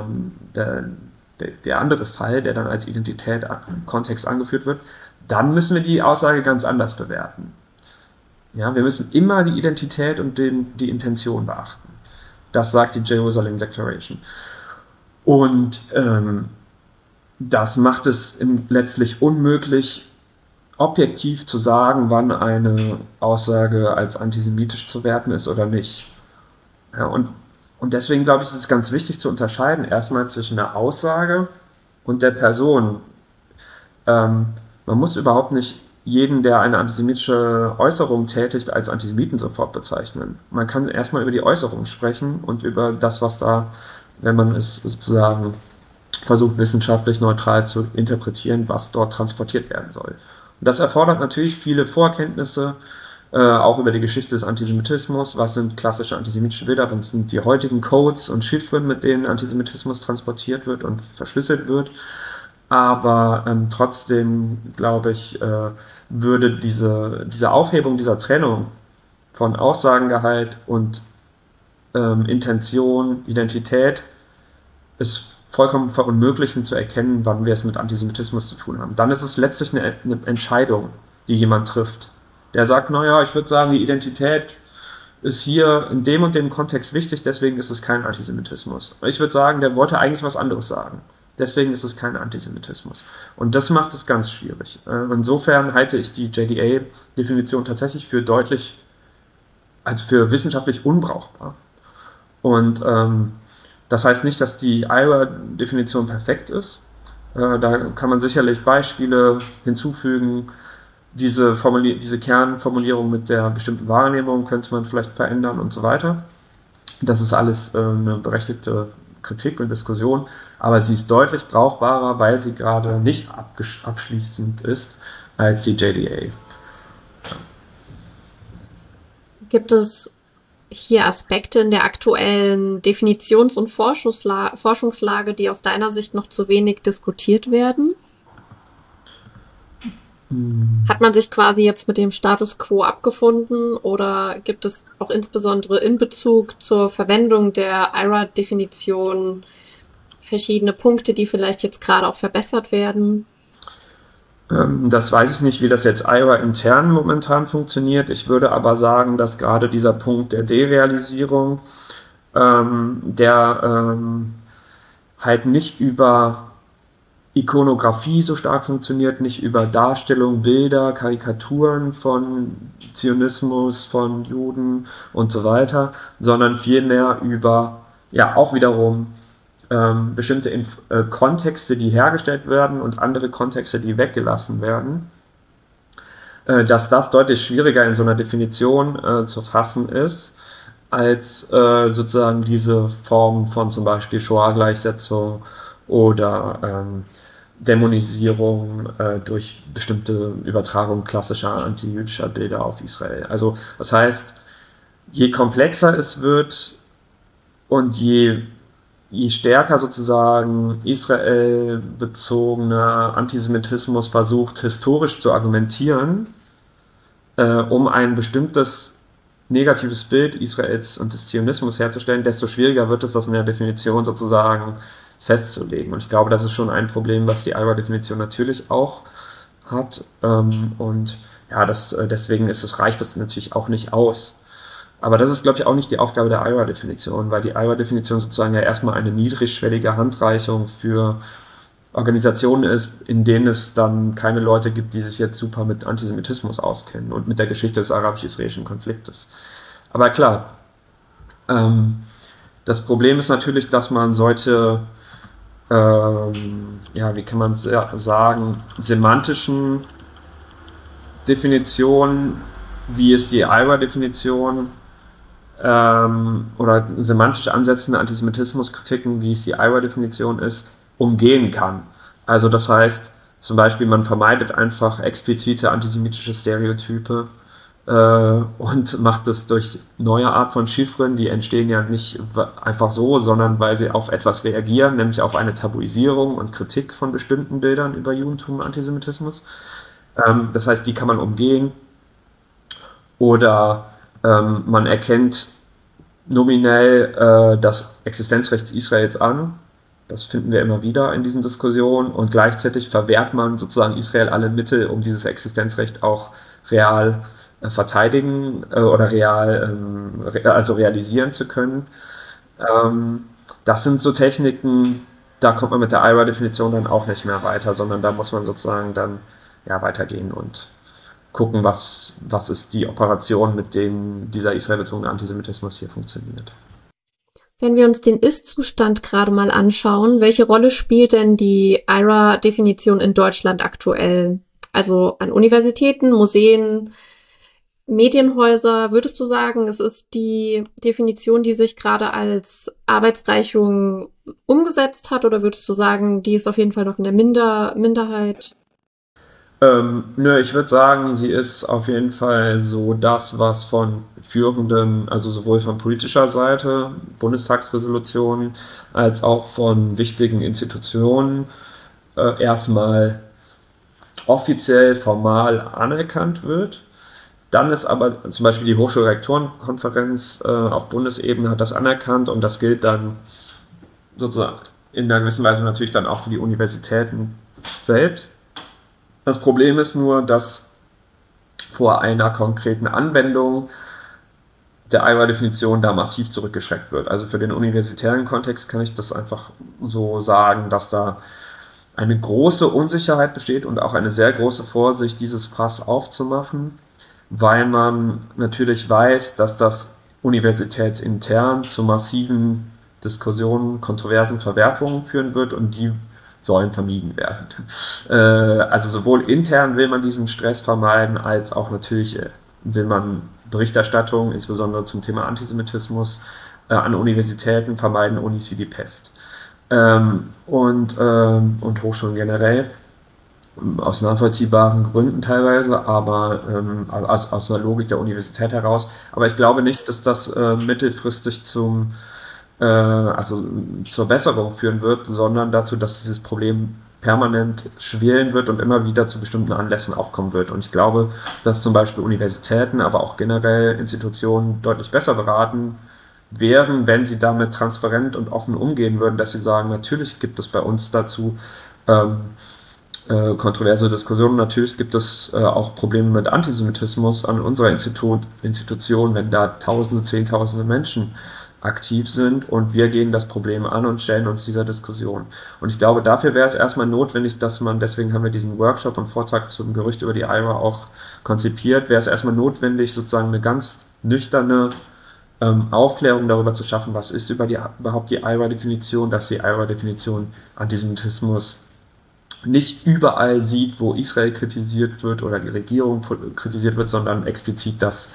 der andere Fall, der dann als Identität im Kontext angeführt wird, dann müssen wir die Aussage ganz anders bewerten. Ja, wir müssen immer die Identität und die Intention beachten. Das sagt die Jerusalem Declaration. Und das macht es letztlich unmöglich, objektiv zu sagen, wann eine Aussage als antisemitisch zu werten ist oder nicht. Ja, und deswegen glaube ich, ist es ganz wichtig zu unterscheiden, erstmal zwischen der Aussage und der Person. Man muss überhaupt nicht jeden, der eine antisemitische Äußerung tätigt, als Antisemiten sofort bezeichnen. Man kann erstmal über die Äußerung sprechen und über das, was da, wenn man es sozusagen versucht, wissenschaftlich neutral zu interpretieren, was dort transportiert werden soll. Und das erfordert natürlich viele Vorkenntnisse, auch über die Geschichte des Antisemitismus. Was sind klassische antisemitische Bilder? Was sind die heutigen Codes und Chiffren, mit denen Antisemitismus transportiert wird und verschlüsselt wird? Aber trotzdem, glaube ich, würde diese Aufhebung dieser Trennung von Aussagengehalt und Intention, Identität ist vollkommen verunmöglichen zu erkennen, wann wir es mit Antisemitismus zu tun haben. Dann ist es letztlich eine Entscheidung, die jemand trifft. Der sagt, naja, ich würde sagen, die Identität ist hier in dem und dem Kontext wichtig, deswegen ist es kein Antisemitismus. Ich würde sagen, der wollte eigentlich was anderes sagen. Deswegen ist es kein Antisemitismus. Und das macht es ganz schwierig. Insofern halte ich die JDA-Definition tatsächlich für für wissenschaftlich unbrauchbar. Und das heißt nicht, dass die IHRA-Definition perfekt ist. Da kann man sicherlich Beispiele hinzufügen. Diese Kernformulierung mit der bestimmten Wahrnehmung könnte man vielleicht verändern und so weiter. Das ist alles eine berechtigte Kritik und Diskussion, aber sie ist deutlich brauchbarer, weil sie gerade nicht abschließend ist als die JDA. Gibt es hier Aspekte in der aktuellen Definitions- und Forschungslage, die aus deiner Sicht noch zu wenig diskutiert werden? Hat man sich quasi jetzt mit dem Status quo abgefunden oder gibt es auch insbesondere in Bezug zur Verwendung der IHRA-Definition verschiedene Punkte, die vielleicht jetzt gerade auch verbessert werden? Das weiß ich nicht, wie das jetzt IHRA intern momentan funktioniert. Ich würde aber sagen, dass gerade dieser Punkt der Derealisierung, der halt nicht über Ikonografie so stark funktioniert, nicht über Darstellung, Bilder, Karikaturen von Zionismus, von Juden und so weiter, sondern vielmehr über, ja, auch wiederum bestimmte Kontexte, die hergestellt werden und andere Kontexte, die weggelassen werden, dass das deutlich schwieriger in so einer Definition zu fassen ist, als sozusagen diese Form von zum Beispiel Shoah-Gleichsetzung oder Dämonisierung durch bestimmte Übertragung klassischer antijüdischer Bilder auf Israel. Also das heißt, je komplexer es wird und je stärker sozusagen israelbezogener Antisemitismus versucht, historisch zu argumentieren, um ein bestimmtes negatives Bild Israels und des Zionismus herzustellen, desto schwieriger wird es, das in der Definition sozusagen festzulegen. Und ich glaube, das ist schon ein Problem, was die IHRA-Definition natürlich auch hat. Und ja, deswegen reicht das natürlich auch nicht aus. Aber das ist, glaube ich, auch nicht die Aufgabe der IHRA-Definition, weil die IHRA-Definition sozusagen ja erstmal eine niedrigschwellige Handreichung für Organisationen ist, in denen es dann keine Leute gibt, die sich jetzt super mit Antisemitismus auskennen und mit der Geschichte des arabisch-israelischen Konfliktes. Aber klar, das Problem ist natürlich, dass man solche, wie kann man es sagen, semantischen Definitionen, wie es die IHRA-Definition oder semantisch ansetzende Antisemitismuskritiken, wie es die IHRA-Definition ist, umgehen kann. Also das heißt, zum Beispiel man vermeidet einfach explizite antisemitische Stereotype und macht das durch neue Art von Chiffren, die entstehen ja nicht einfach so, sondern weil sie auf etwas reagieren, nämlich auf eine Tabuisierung und Kritik von bestimmten Bildern über Judentum und Antisemitismus. Das heißt, die kann man umgehen. Oder man erkennt nominell das Existenzrecht Israels an. Das finden wir immer wieder in diesen Diskussionen. Und gleichzeitig verwehrt man sozusagen Israel alle Mittel, um dieses Existenzrecht auch real verteidigen oder realisieren zu können. Das sind so Techniken, da kommt man mit der IHRA-Definition dann auch nicht mehr weiter, sondern da muss man sozusagen dann weitergehen und gucken, was ist die Operation, mit denen dieser israelbezogene Antisemitismus hier funktioniert. Wenn wir uns den Ist-Zustand gerade mal anschauen, welche Rolle spielt denn die IHRA-Definition in Deutschland aktuell? Also an Universitäten, Museen, Medienhäuser, würdest du sagen, es ist die Definition, die sich gerade als Arbeitsreichung umgesetzt hat, oder würdest du sagen, die ist auf jeden Fall noch in der Minderheit? Ich würde sagen, sie ist auf jeden Fall so das, was von führenden, also sowohl von politischer Seite, Bundestagsresolutionen, als auch von wichtigen Institutionen erstmal offiziell formal anerkannt wird. Dann ist aber zum Beispiel die Hochschulrektorenkonferenz auf Bundesebene hat das anerkannt und das gilt dann sozusagen in einer gewissen Weise natürlich dann auch für die Universitäten selbst. Das Problem ist nur, dass vor einer konkreten Anwendung der IHRA-Definition da massiv zurückgeschreckt wird. Also für den universitären Kontext kann ich das einfach so sagen, dass da eine große Unsicherheit besteht und auch eine sehr große Vorsicht, dieses Fass aufzumachen, weil man natürlich weiß, dass das universitätsintern zu massiven Diskussionen, kontroversen Verwerfungen führen wird und die sollen vermieden werden. Also sowohl intern will man diesen Stress vermeiden, als auch natürlich will man Berichterstattung, insbesondere zum Thema Antisemitismus, an Universitäten vermeiden, Unis wie die Pest. Und Hochschulen generell, aus nachvollziehbaren Gründen teilweise, aber aus der Logik der Universität heraus. Aber ich glaube nicht, dass das mittelfristig zur Besserung führen wird, sondern dazu, dass dieses Problem permanent schwelen wird und immer wieder zu bestimmten Anlässen aufkommen wird. Und ich glaube, dass zum Beispiel Universitäten, aber auch generell Institutionen deutlich besser beraten wären, wenn sie damit transparent und offen umgehen würden, dass sie sagen, natürlich gibt es bei uns dazu kontroverse Diskussionen, natürlich gibt es auch Probleme mit Antisemitismus an unserer Institution, wenn da Tausende, Zehntausende Menschen aktiv sind und wir gehen das Problem an und stellen uns dieser Diskussion. Und ich glaube, dafür wäre es erstmal notwendig, dass man, deswegen haben wir diesen Workshop und Vortrag zum Gerücht über die IHRA auch konzipiert, wäre es erstmal notwendig, sozusagen eine ganz nüchterne Aufklärung darüber zu schaffen, was ist überhaupt die IHRA-Definition, dass die IHRA-Definition Antisemitismus nicht überall sieht, wo Israel kritisiert wird oder die Regierung kritisiert wird, sondern explizit das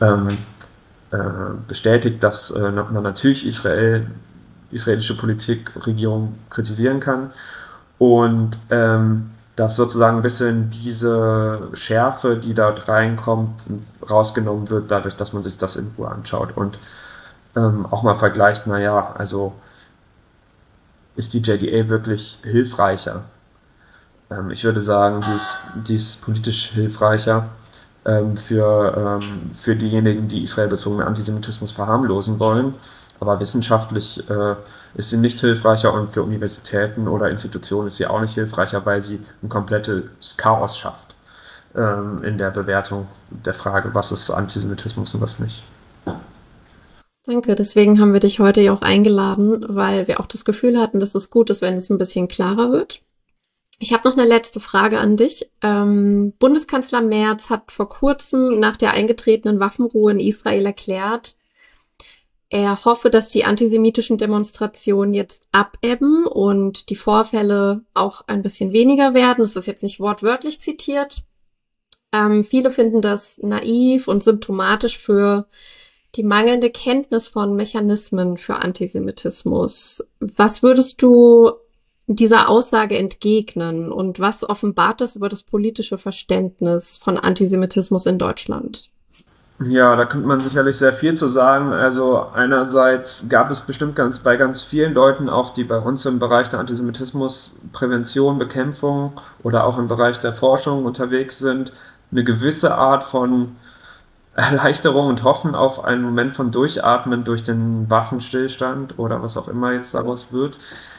bestätigt, dass man natürlich israelische Politik, Regierung kritisieren kann und dass sozusagen ein bisschen diese Schärfe, die dort reinkommt, rausgenommen wird, dadurch, dass man sich das in Ruhe anschaut und auch mal vergleicht, naja, also ist die JDA wirklich hilfreicher? Ich würde sagen, die ist politisch hilfreicher für diejenigen, die israelbezogenen Antisemitismus verharmlosen wollen. aber wissenschaftlich ist sie nicht hilfreicher und für Universitäten oder Institutionen ist sie auch nicht hilfreicher, weil sie ein komplettes Chaos schafft in der Bewertung der Frage, was ist Antisemitismus und was nicht. Danke, deswegen haben wir dich heute ja auch eingeladen, weil wir auch das Gefühl hatten, dass es gut ist, wenn es ein bisschen klarer wird. Ich habe noch eine letzte Frage an dich. Bundeskanzler Merz hat vor kurzem nach der eingetretenen Waffenruhe in Israel erklärt, er hoffe, dass die antisemitischen Demonstrationen jetzt abebben und die Vorfälle auch ein bisschen weniger werden. Das ist jetzt nicht wortwörtlich zitiert. Viele finden das naiv und symptomatisch für die mangelnde Kenntnis von Mechanismen für Antisemitismus. Was würdest du dieser Aussage entgegnen und was offenbart das über das politische Verständnis von Antisemitismus in Deutschland? Ja, da könnte man sicherlich sehr viel zu sagen. Also einerseits gab es bestimmt bei ganz vielen Leuten, auch die bei uns im Bereich der Antisemitismusprävention, Bekämpfung oder auch im Bereich der Forschung unterwegs sind, eine gewisse Art von Erleichterung und Hoffen auf einen Moment von Durchatmen durch den Waffenstillstand oder was auch immer jetzt daraus wird,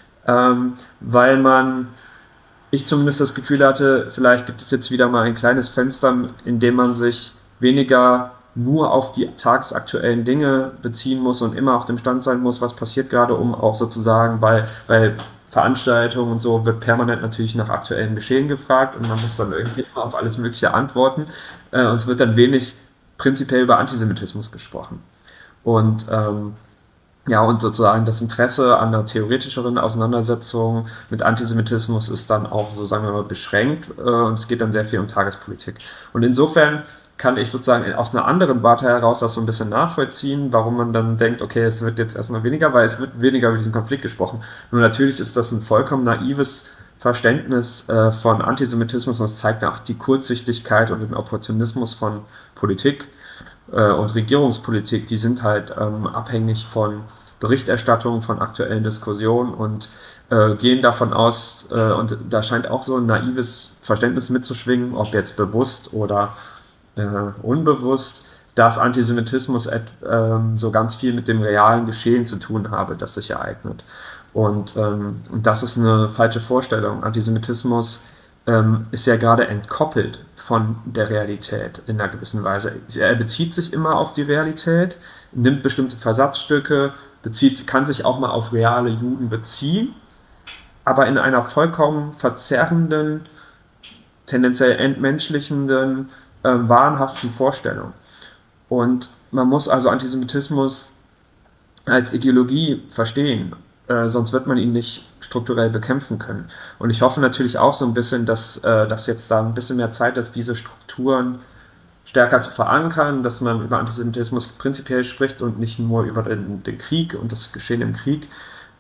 weil ich zumindest das Gefühl hatte, vielleicht gibt es jetzt wieder mal ein kleines Fenster, in dem man sich weniger nur auf die tagsaktuellen Dinge beziehen muss und immer auf dem Stand sein muss, was passiert gerade, um auch sozusagen, weil Veranstaltungen und so wird permanent natürlich nach aktuellen Geschehen gefragt und man muss dann irgendwie auf alles Mögliche antworten und es wird dann wenig prinzipiell über Antisemitismus gesprochen. Und ja, und sozusagen das Interesse an einer theoretischeren Auseinandersetzung mit Antisemitismus ist dann auch, so sagen wir mal, beschränkt und es geht dann sehr viel um Tagespolitik. Und insofern kann ich sozusagen aus einer anderen Warte heraus das so ein bisschen nachvollziehen, warum man dann denkt, okay, es wird jetzt erstmal weniger, weil es wird weniger über diesen Konflikt gesprochen. Nur natürlich ist das ein vollkommen naives Verständnis von Antisemitismus und es zeigt auch die Kurzsichtigkeit und den Opportunismus von Politik und Regierungspolitik. Die sind halt abhängig von Berichterstattung, von aktuellen Diskussionen und gehen davon aus, und da scheint auch so ein naives Verständnis mitzuschwingen, ob jetzt bewusst oder unbewusst, dass Antisemitismus so ganz viel mit dem realen Geschehen zu tun habe, das sich ereignet. Und das ist eine falsche Vorstellung. Antisemitismus ist ja gerade entkoppelt von der Realität in einer gewissen Weise. Er bezieht sich immer auf die Realität, nimmt bestimmte Versatzstücke, kann sich auch mal auf reale Juden beziehen, aber in einer vollkommen verzerrenden, tendenziell entmenschlichenden, wahnhaften Vorstellung. Und man muss also Antisemitismus als Ideologie verstehen, sonst wird man ihn nicht strukturell bekämpfen können. Und ich hoffe natürlich auch so ein bisschen, dass jetzt da ein bisschen mehr Zeit ist, diese Strukturen stärker zu verankern, dass man über Antisemitismus prinzipiell spricht und nicht nur über den Krieg und das Geschehen im Krieg.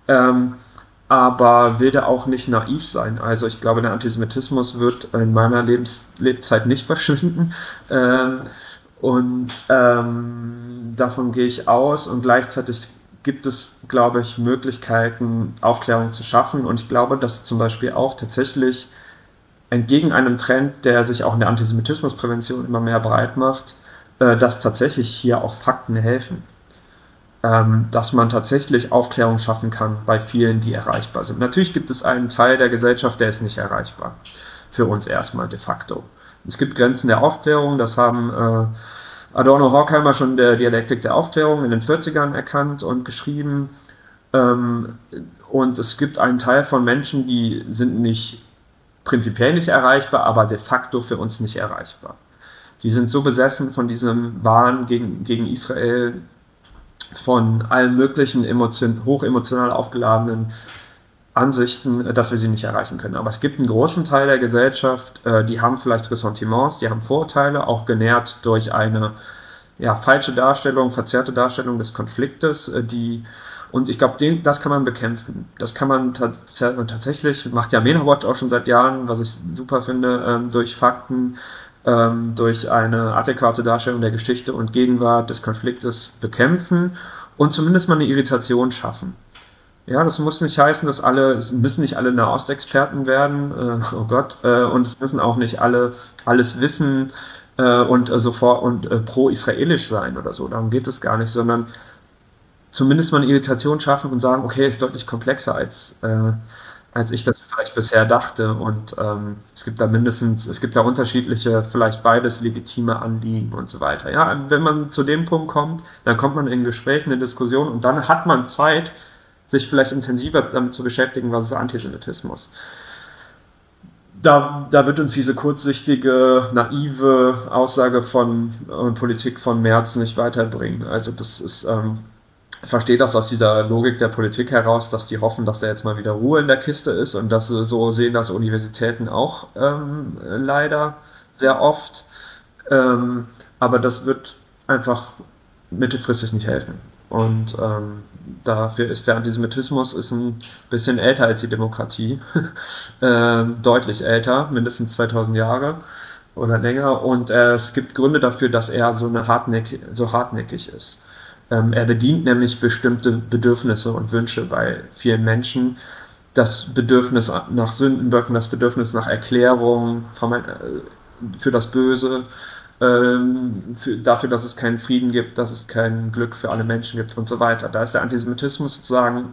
Aber will da auch nicht naiv sein. Also ich glaube, der Antisemitismus wird in meiner Lebzeit nicht verschwinden. Davon gehe ich aus. Und gleichzeitig gibt es, glaube ich, Möglichkeiten, Aufklärung zu schaffen. Und ich glaube, dass zum Beispiel auch tatsächlich entgegen einem Trend, der sich auch in der Antisemitismusprävention immer mehr breit macht, dass tatsächlich hier auch Fakten helfen. Dass man tatsächlich Aufklärung schaffen kann bei vielen, die erreichbar sind. Natürlich gibt es einen Teil der Gesellschaft, der ist nicht erreichbar. Für uns erstmal de facto. Es gibt Grenzen der Aufklärung, das haben Adorno, Horkheimer schon der Dialektik der Aufklärung in den 40ern erkannt und geschrieben. Und es gibt einen Teil von Menschen, die sind nicht prinzipiell nicht erreichbar, aber de facto für uns nicht erreichbar. Die sind so besessen von diesem Wahn gegen Israel, von allen möglichen hochemotional aufgeladenen Ansichten, dass wir sie nicht erreichen können. Aber es gibt einen großen Teil der Gesellschaft, die haben vielleicht Ressentiments, die haben Vorurteile, auch genährt durch eine falsche Darstellung, verzerrte Darstellung des Konfliktes, und ich glaube, das kann man bekämpfen. Das kann man tatsächlich, macht ja MENA-Watch auch schon seit Jahren, was ich super finde, durch Fakten, durch eine adäquate Darstellung der Geschichte und Gegenwart des Konfliktes bekämpfen und zumindest mal eine Irritation schaffen. Ja, das muss nicht heißen, es müssen nicht alle Nahostexperten werden, oh Gott, und es müssen auch nicht alle alles wissen und sofort und pro-israelisch sein oder so. Darum geht es gar nicht, sondern zumindest mal eine Irritation schaffen und sagen, okay, ist deutlich komplexer als ich das vielleicht bisher dachte. Und es gibt da unterschiedliche, vielleicht beides legitime Anliegen und so weiter. Ja, wenn man zu dem Punkt kommt, dann kommt man in Gespräch, in eine Diskussion und dann hat man Zeit, sich vielleicht intensiver damit zu beschäftigen, was ist Antisemitismus. Da wird uns diese kurzsichtige, naive Aussage von Politik von Merz nicht weiterbringen. Also das ist, verstehe das aus dieser Logik der Politik heraus, dass die hoffen, dass da jetzt mal wieder Ruhe in der Kiste ist und dass sie so sehen, dass Universitäten auch leider sehr oft. Aber das wird einfach mittelfristig nicht helfen. Und dafür ist der Antisemitismus ist ein bisschen älter als die Demokratie, deutlich älter, mindestens 2000 Jahre oder länger. Und es gibt Gründe dafür, dass er so hartnäckig ist. Er bedient nämlich bestimmte Bedürfnisse und Wünsche bei vielen Menschen. Das Bedürfnis nach Sündenböcken, das Bedürfnis nach Erklärung für das Böse, dafür, dass es keinen Frieden gibt, dass es kein Glück für alle Menschen gibt und so weiter. Da ist der Antisemitismus sozusagen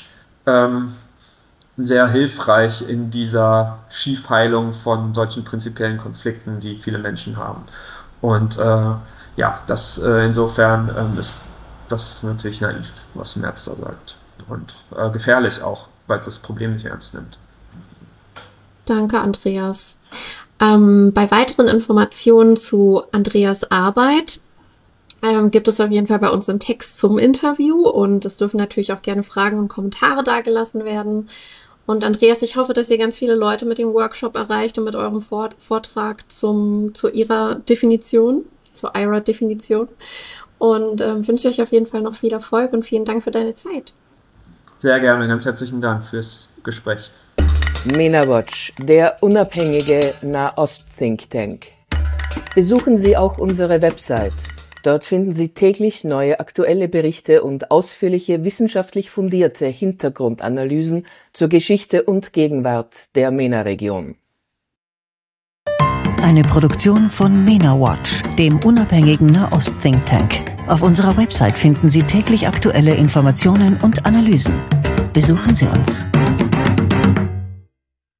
sehr hilfreich in dieser Schiefheilung von solchen prinzipiellen Konflikten, die viele Menschen haben. Und insofern ist das natürlich naiv, was Merz da sagt. Und gefährlich auch, weil es das Problem nicht ernst nimmt. Danke, Andreas. Bei weiteren Informationen zu Andreas' Arbeit gibt es auf jeden Fall bei uns einen Text zum Interview und es dürfen natürlich auch gerne Fragen und Kommentare dargelassen werden. Und Andreas, ich hoffe, dass ihr ganz viele Leute mit dem Workshop erreicht und mit eurem Vortrag zu ihrer Definition, zur IRA-Definition. Und wünsche euch auf jeden Fall noch viel Erfolg und vielen Dank für deine Zeit. Sehr gerne, ganz herzlichen Dank fürs Gespräch. MENA-Watch, der unabhängige Nahost-Think Tank. Besuchen Sie auch unsere Website. Dort finden Sie täglich neue aktuelle Berichte und ausführliche wissenschaftlich fundierte Hintergrundanalysen zur Geschichte und Gegenwart der MENA-Region. Eine Produktion von MENA-Watch, dem unabhängigen Nahost-Think Tank. Auf unserer Website finden Sie täglich aktuelle Informationen und Analysen. Besuchen Sie uns.